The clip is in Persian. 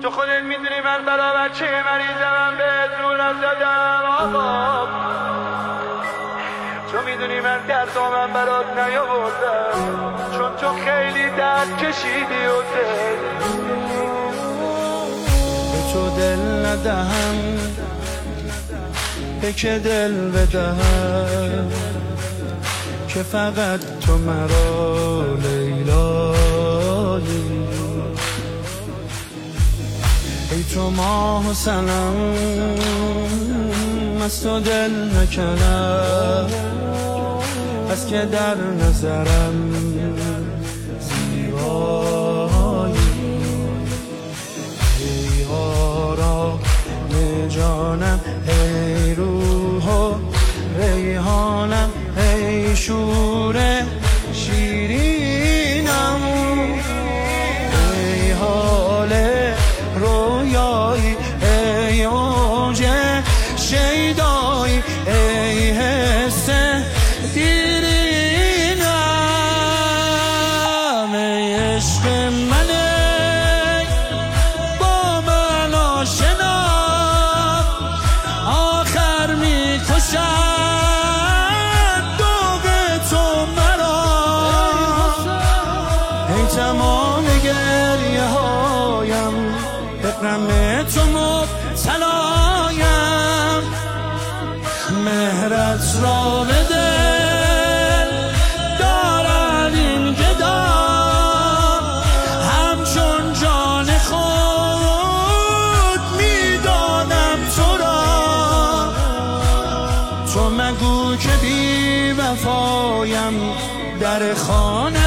تو خودت میدونی من برا بچه مریضم بهت رو نزدم آقا، تو میدونی من دردامم برات نیاوردم، چون تو خیلی درد کشیدی و به تو دل ندهم، به که دل بدهم که فقط تو مرا لیلایی. ای تو ماه و سنم از تو دل نکنم، از که در نظرم زیبایی. ای آرام جانم، ای روح و ریحانم، ای شور شیرینم، ای حال رویایی، ای اوج شیدایی، ای حس دیرینم، ای عشق منه با من آشنا، آخر میکشد دوغ تو مرا. ای تمام گریه هایم به غم تو مبتلایم، مهرت را به دل دارد این گدا، همچون جان خود میدانم تو را. تو مگو که بی وفایم در خانه